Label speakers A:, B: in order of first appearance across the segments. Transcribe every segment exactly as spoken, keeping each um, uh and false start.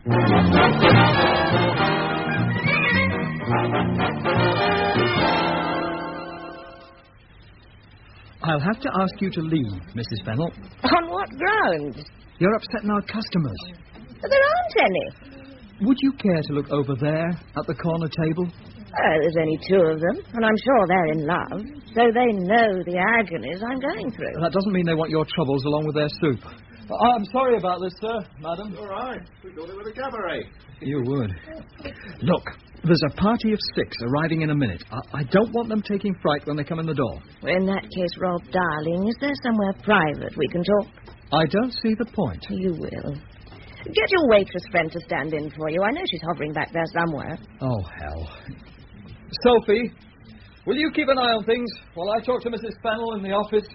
A: I'll have to ask you to leave, Missus Fennell.
B: On what grounds?
A: You're upsetting our customers.
B: There aren't any.
A: Would you care to look over there at the corner table?
B: Oh, there's only two of them, and I'm sure they're in love, so they know the agonies I'm going through.
A: That doesn't mean they want your troubles along with their soup. I'm sorry about this, sir, madam.
C: All right. We thought it was a cabaret.
A: You would. Look, there's a party of six arriving in a minute. I, I don't want them taking fright when they come in the door.
B: Well, in that case, Rob, darling, is there somewhere private we can talk?
A: I don't see the point.
B: You will. Get your waitress friend to stand in for you. I know she's hovering back there somewhere.
A: Oh, hell. Sophie, will you keep an eye on things while I talk to Missus Fennell in the office?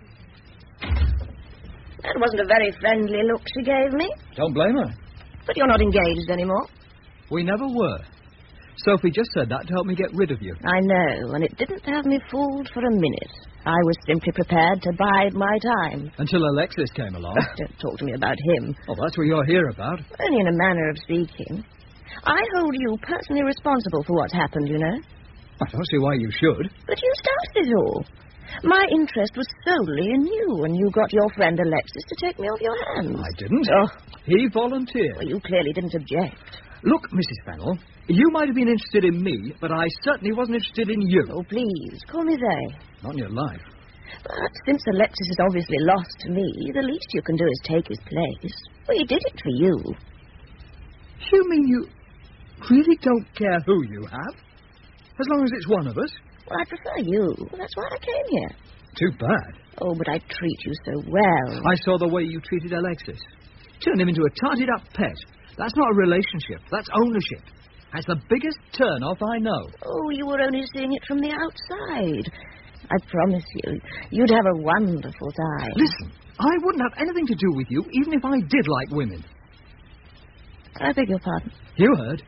B: That wasn't a very friendly look she gave me.
A: Don't blame her.
B: But you're not engaged anymore.
A: We never were. Sophie just said that to help me get rid of you.
B: I know, and it didn't have me fooled for a minute. I was simply prepared to bide my time.
A: Until Alexis came along.
B: Don't talk to me about him.
A: Oh, that's what you're here about.
B: Only in a manner of speaking. I hold you personally responsible for what's happened, you know.
A: I don't see why you should.
B: But you started it all. My interest was solely in you, and you got your friend Alexis to take me off your hands.
A: I didn't.
B: Oh.
A: He volunteered.
B: Well, you clearly didn't object.
A: Look, Missus Fennell, you might have been interested in me, but I certainly wasn't interested in you.
B: Oh, please, call me they.
A: Not in your life.
B: But since Alexis is obviously lost to me, the least you can do is take his place. Well, he did it for you.
A: You mean you really don't care who you have? As long as it's one of us?
B: Well, I prefer you. That's why I came here.
A: Too bad.
B: Oh, but I treat you so well.
A: I saw the way you treated Alexis. Turned him into a tarted-up pet. That's not a relationship. That's ownership. That's the biggest turn-off I know.
B: Oh, you were only seeing it from the outside. I promise you, you'd have a wonderful time.
A: Listen, I wouldn't have anything to do with you, even if I did like women.
B: I beg your pardon?
A: You heard.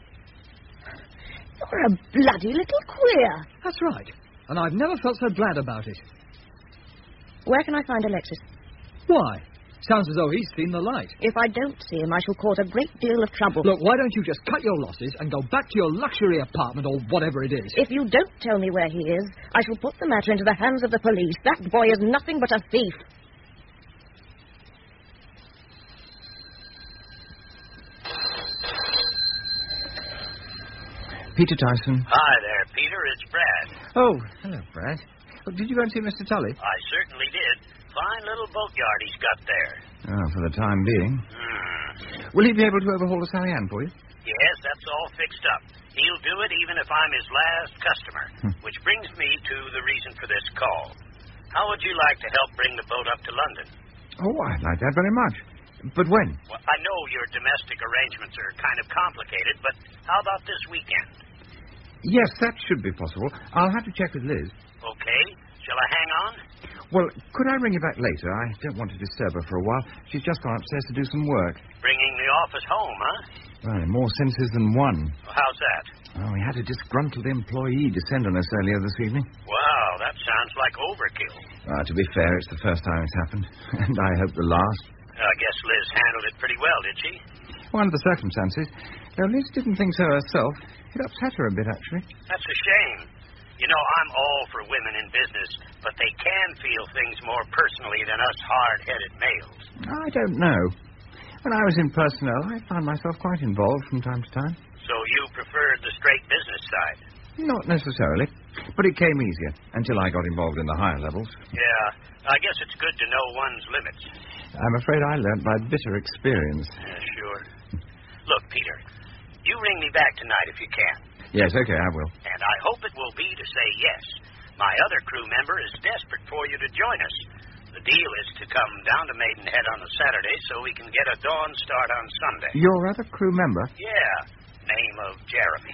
B: You're a bloody little queer.
A: That's right. And I've never felt so glad about it.
B: Where can I find Alexis?
A: Why? Sounds as though he's seen the light.
B: If I don't see him, I shall cause a great deal of trouble.
A: Look, why don't you just cut your losses and go back to your luxury apartment or whatever it is?
B: If you don't tell me where he is, I shall put the matter into the hands of the police. That boy is nothing but a thief.
D: Peter Tyson.
E: Hi there, Peter. It's Brad.
D: Oh, hello, Brad. Oh, did you go and see Mister Tully?
E: I certainly did. Fine little boatyard he's got there.
D: Oh, for the time being.
E: Hmm.
D: Will he be able to overhaul the Sally Ann for you?
E: Yes, that's all fixed up. He'll do it even if I'm his last customer. Which brings me to the reason for this call. How would you like to help bring the boat up to London?
D: Oh, I'd like that very much. But when?
E: Well, I know your domestic arrangements are kind of complicated, but how about this weekend?
D: Yes, that should be possible. I'll have to check with Liz.
E: Okay. Shall I hang on?
D: Well, could I ring you back later? I don't want to disturb her for a while. She's just gone upstairs to do some work.
E: Bringing the office home, huh?
D: Well, in more senses than one.
E: Well, how's that?
D: Oh, we had a disgruntled employee descend on us earlier this evening.
E: Wow, that sounds like overkill.
D: Uh, to be fair, it's the first time it's happened. And I hope the last.
E: I guess Liz handled it pretty well, did she?
D: Well, under the circumstances. Though Liz didn't think so herself. It upset her a bit, actually.
E: That's a shame. You know, I'm all for women in business, but they can feel things more personally than us hard-headed males.
D: I don't know. When I was in personnel, I found myself quite involved from time to time.
E: So you preferred the straight business side?
D: Not necessarily. But it came easier until I got involved in the higher levels.
E: Yeah, I guess it's good to know one's limits.
D: I'm afraid I learnt by bitter experience.
E: Yeah, sure. Look, Peter, you ring me back tonight if you can.
D: Yes, okay, I will.
E: And I hope it will be to say yes. My other crew member is desperate for you to join us. The deal is to come down to Maidenhead on a Saturday so we can get a dawn start on Sunday.
D: Your other crew member?
E: Yeah, name of Jeremy.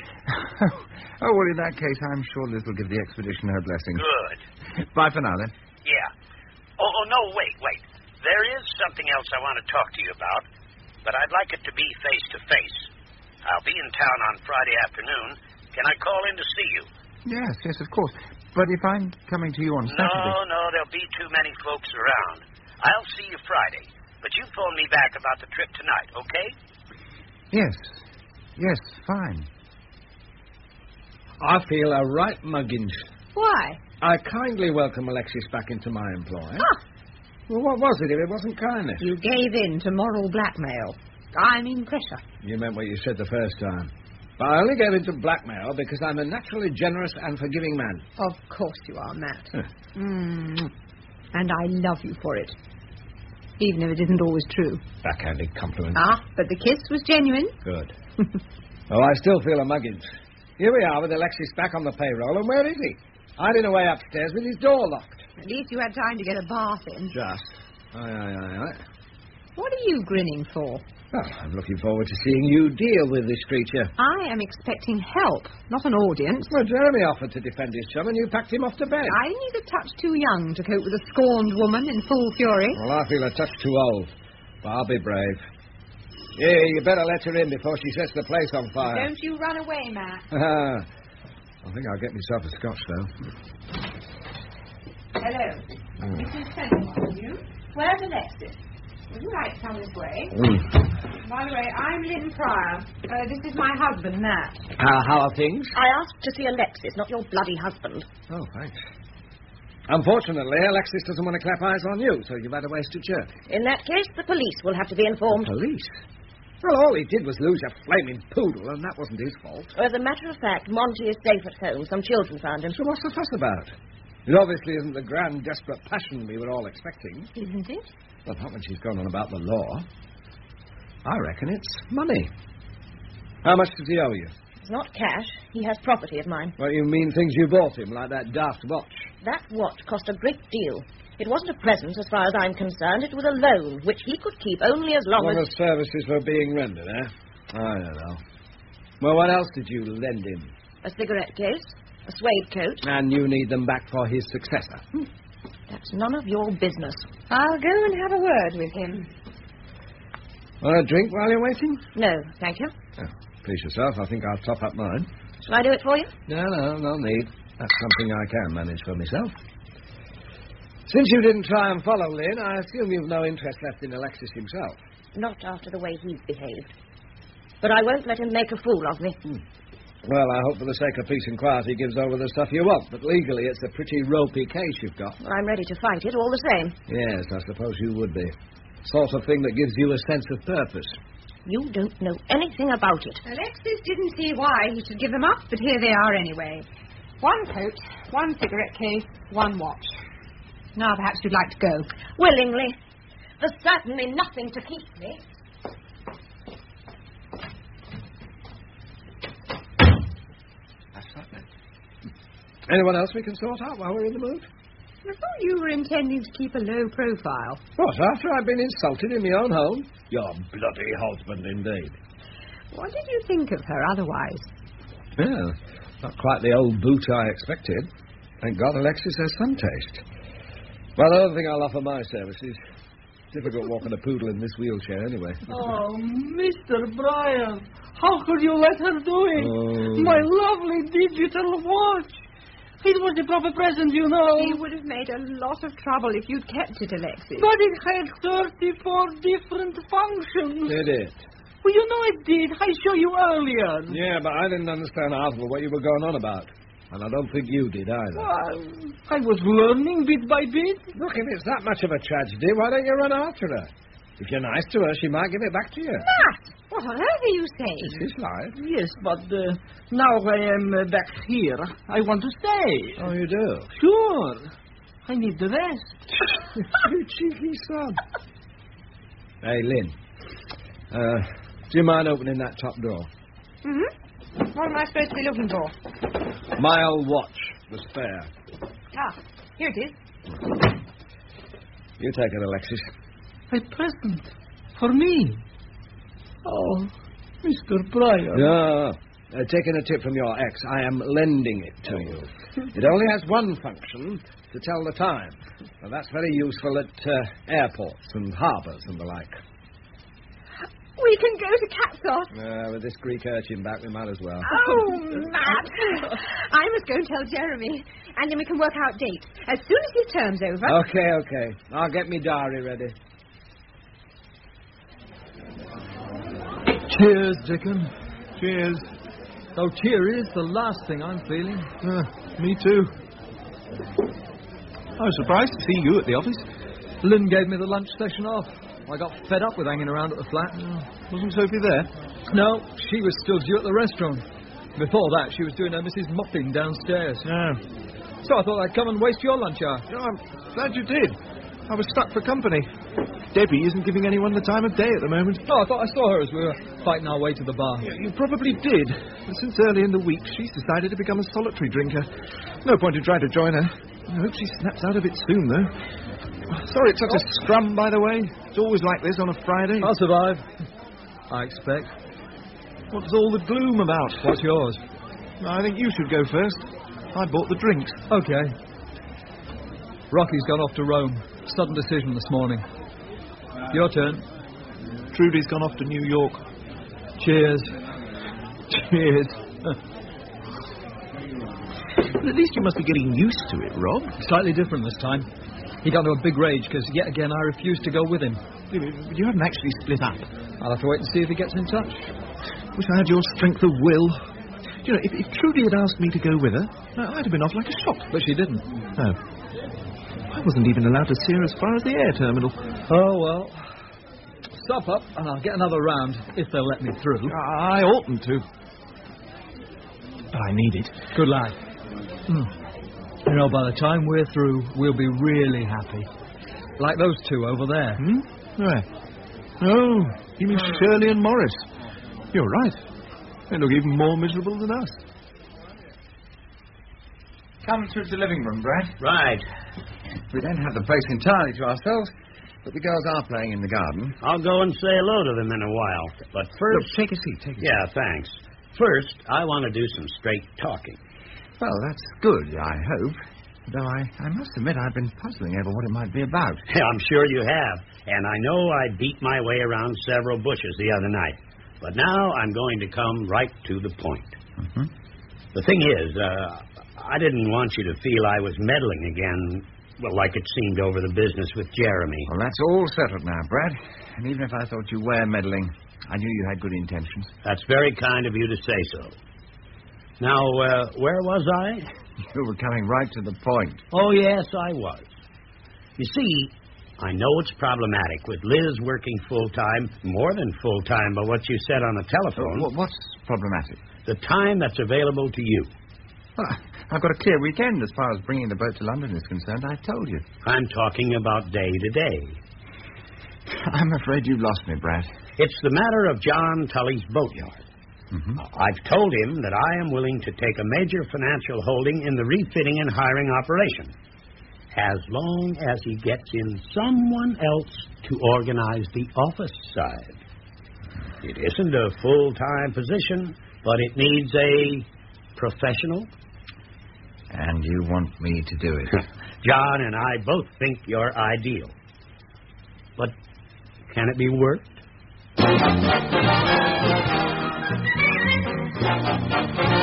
D: Oh, well, in that case, I'm sure Liz will give the expedition her blessing.
E: Good.
D: Bye for now, then.
E: Yeah. Oh, oh, no, wait, wait. There is something else I want to talk to you about, but I'd like it to be face-to-face. I'll be in town on Friday afternoon. Can I call in to see you?
D: Yes, yes, of course. But if I'm coming to you on Saturday...
E: No, no, there'll be too many folks around. I'll see you Friday, but you phone me back about the trip tonight, okay?
D: Yes. Yes, fine.
F: I feel a right muggins.
B: Why?
F: I kindly welcome Alexis back into my employ.
B: Ah,
F: Well, what was it if it wasn't kindness?
B: you gave in to moral blackmail. I mean pressure.
F: You meant what you said the first time. But I only gave in to blackmail because I'm a naturally generous and forgiving man.
B: Of course you are, Matt.
F: Huh.
B: Mm. And I love you for it. Even if it isn't always true.
F: Backhanded compliment.
B: Ah, but the kiss was genuine.
F: Good. Oh, I still feel a muggins. Here we are with Alexis back on the payroll, and where is he? Hiding away upstairs with his door locked.
B: At least you had time to get a bath in.
F: Just. Aye, aye, aye, aye.
B: What are you grinning for?
F: Well, I'm looking forward to seeing you deal with this creature.
B: I am expecting help, not an audience.
F: Well, Jeremy offered to defend his chum, and you packed him off to bed.
B: I need a touch too young to cope with a scorned woman in full fury.
F: Well, I feel a touch too old, but I'll be brave. Yeah, you better let her in before she sets the place on fire.
B: Don't you run away, Matt.
F: I think I'll get myself a scotch, though.
B: Hello.
F: Mm.
B: Missus Fenimore, you? Where's Alexis? Would you like to come this way?
F: Mm.
B: By the way, I'm Lynn Pryor. Uh, this is my husband, Matt.
F: How, how are things?
B: I asked to see Alexis, not your bloody husband.
F: Oh, thanks. Unfortunately, Alexis doesn't want to clap eyes on you, so you've had a wasted journey.
B: In that case, the police will have to be informed.
F: Police? Well, all he did was lose a flaming poodle, and that wasn't his fault.
B: As a matter of fact, Monty is safe at home. Some children found him.
F: So what's the fuss about? It obviously isn't the grand, desperate passion we were all expecting.
B: Isn't it?
F: Well, not when she's gone on about the law. I reckon it's money. How much does he owe you?
B: It's not cash. He has property of mine.
F: Well, you mean things you bought him, like that daft watch?
B: That watch cost a great deal. It wasn't a present, as far as I'm concerned. It was a loan, which he could keep only as long
F: Long
B: as...
F: as services were being rendered, eh? I don't know. Well, what else did you lend him?
B: A cigarette case, a suede coat.
F: And you need them back for his successor.
B: Hmm. That's none of your business. I'll go and have a word with him.
F: Want a drink while you're waiting?
B: No, thank you.
F: Oh, please yourself. I think I'll top up mine.
B: Shall I do it for you?
F: No, no, no need. That's something I can manage for myself. Since you didn't try and follow Lynn, I assume you've no interest left in Alexis himself.
B: Not after the way he's behaved. But I won't let him make a fool of me.
F: Hmm. Well, I hope for the sake of peace and quiet he gives over the stuff you want, but legally it's a pretty ropey case you've got.
B: Well, I'm ready to fight it all the same.
F: Yes, I suppose you would be. Sort of thing that gives you a sense of purpose.
B: You don't know anything about it.
G: Alexis didn't see why he should give them up, but here they are anyway. One coat, one cigarette case, one watch. Now perhaps you'd like to go.
B: Willingly. There's certainly nothing to keep me.
F: That's that then. Anyone else we can sort out while we're in the mood?
G: I thought you were intending to keep a low profile.
F: What, after I've been insulted in my own home? Your bloody husband, indeed.
G: What did you think of her otherwise?
F: Well, not quite the old boot I expected. Thank God Alexis has some taste. Well, the other thing I'll offer my services. Difficult walking a poodle in this wheelchair, anyway.
H: Oh, Mister Brian, how could you let her do it?
F: Oh.
H: My lovely digital watch. It was a proper present, you know.
G: He would have made a lot of trouble if you'd kept it, Alexis.
H: But it had thirty-four different functions.
F: Did it?
H: Well, you know it did. I showed you earlier.
F: Yeah, but I didn't understand half of what you were going on about. And I don't think you did either.
H: Well, I was learning bit by bit.
F: Look, if it's that much of a tragedy, why don't you run after her? If you're nice to her, she might give it back to you.
G: Matt, what on earth are you saying?
F: It's his life.
H: Yes, but uh, now I am uh, back here. I want to stay.
F: Oh, you do?
H: Sure. I need the rest.
F: You cheeky son. Hey, Lynn. Uh, do you mind opening that top door?
G: Mm-hmm. What am I supposed to be looking for?
F: My old watch, the spare.
G: Ah, here it is.
F: You take it, Alexis.
H: A present for me. Oh, Mister Pryor.
F: No, uh, taking a tip from your ex, I am lending it to you. It only has one function, to tell the time. And that's very useful at uh, airports and harbours and the like.
G: We can go to Katsos.
F: Uh, with this Greek urchin back, we might as well.
G: Oh, Matt. I must go and tell Jeremy. And then we can work out dates. As soon as his term's over.
F: Okay, okay. I'll get me diary ready.
A: Cheers, Dickon.
C: Cheers.
A: Though cheery is the last thing I'm feeling.
C: Uh, me too. I was surprised to see you at the office.
A: Lynn gave me the lunch session off. I got fed up with hanging around at the flat.
C: Wasn't Sophie there?
A: No, she was still due at the restaurant. Before that, she was doing her Missus Mopping downstairs.
C: No.
A: So I thought I'd come and waste your lunch hour.
C: No, I'm glad you did. I was stuck for company. Debbie isn't giving anyone the time of day at the moment.
A: Oh, I thought I saw her as we were fighting our way to the bar.
C: Yeah, you probably did. But since early in the week, she's decided to become a solitary drinker. No point in trying to join her. I hope she snaps out of it soon, though. Sorry it's such a scrum, by the way. It's always like this on a Friday.
A: I'll survive. I expect.
C: What's all the gloom about?
A: What's yours?
C: I think you should go first. I bought the drinks.
A: Okay. Rocky's gone off to Rome. Sudden decision this morning. Your turn.
C: Trudy's gone off to New York.
A: Cheers.
C: Cheers. At least you must be getting used to it, Rob.
A: Slightly different this time. He got into a big rage because, yet again, I refused to go with him.
C: But you haven't actually split up.
A: I'll have to wait and see if he gets in touch.
C: Wish I had your strength of will. You know, if, if Trudy had asked me to go with her, I'd have been off like a shot.
A: But she didn't.
C: No. I wasn't even allowed to see her as far as the air terminal.
A: Oh, well. Stop up, and I'll get another round, if they'll let me through.
C: I oughtn't to. But I need it.
A: Good lad. Hmm. You know, by the time we're through, we'll be really happy. Like those two over there.
C: Hmm? Where? Oh, you mean Shirley and Morris. You're right. They look even more miserable than us.
D: Come through to the living room, Brad.
E: Right.
D: We don't have the place entirely to ourselves, but the girls are playing in the garden.
E: I'll go and say hello to them in a while. But first...
D: Look, take a seat, take a seat.
E: Yeah, thanks. First, I want to do some straight talking.
D: Well, that's good, I hope. Though I, I must admit I've been puzzling over what it might be about.
E: Yeah, I'm sure you have. And I know I beat my way around several bushes the other night. But now I'm going to come right to the point.
D: Mm-hmm.
E: The thing is, uh, I didn't want you to feel I was meddling again, well, like it seemed over the business with Jeremy.
D: Well, that's all settled now, Brad. And even if I thought you were meddling, I knew you had good intentions.
E: That's very kind of you to say so. Now, uh, where was I?
D: You were coming right to the point.
E: Oh, yes, I was. You see, I know it's problematic with Liz working full-time, more than full-time by what you said on the telephone.
D: Uh, what's problematic?
E: The time that's available to you.
D: Well, I've got a clear weekend as far as bringing the boat to London is concerned. I told you.
E: I'm talking about day to day.
D: I'm afraid you've lost me, Brad.
E: It's the matter of John Tully's boatyard.
D: Mm-hmm.
E: I've told him that I am willing to take a major financial holding in the refitting and hiring operation, as long as he gets in someone else to organize the office side. It isn't a full-time position, but it needs a professional.
D: And you want me to do it?
E: John and I both think you're ideal. But can it be worked?